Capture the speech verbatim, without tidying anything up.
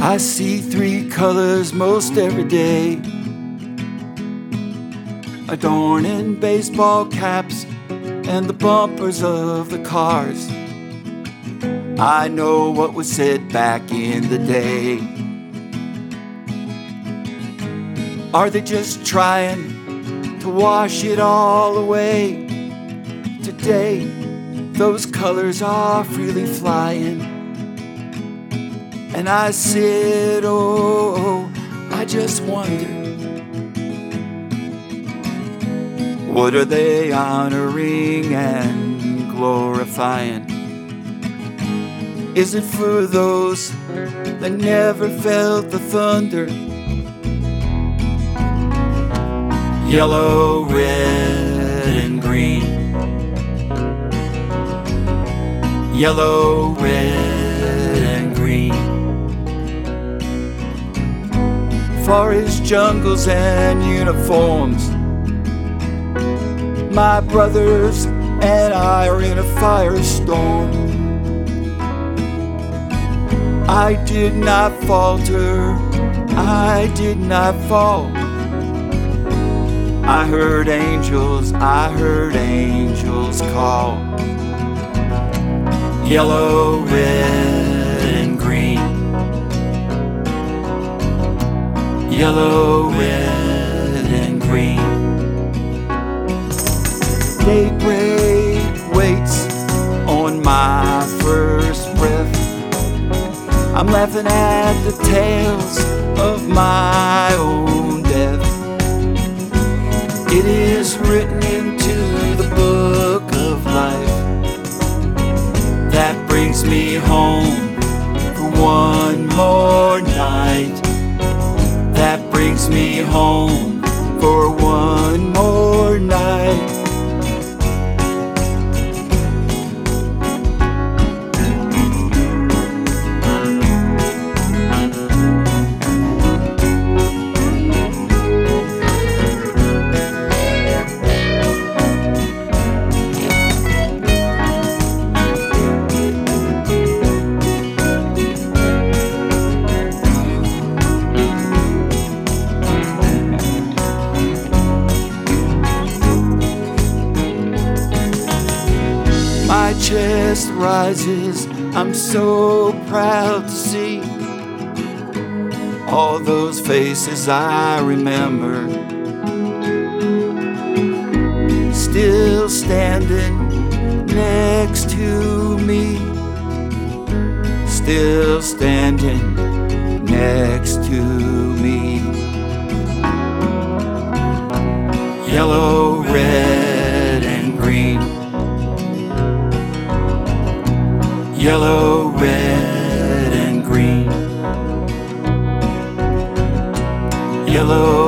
I see three colors most every day, adorning baseball caps and the bumpers of the cars. I know what was said back in the day. Are they just trying to wash it all away? Today, those colors are freely flying, and I sit, oh, I just wonder, what are they honoring and glorifying? Is it for those that never felt the thunder? Yellow, red, and green. Yellow, red, and green. Forest, jungles, and uniforms. My brothers and I are in a firestorm. I did not falter, I did not fall. I heard angels, I heard angels call. Yellow, red, and green. Yellow, red, and green. Daybreak waits on my first breath. I'm laughing at the tales of my own death. It is written into the book of life that brings me home for one more night. That brings me home for one more night. My chest rises, I'm so proud to see all those faces I remember, still standing next to me, still standing next to me. Yellow, red, and green. Yellow, red, and green. Yellow,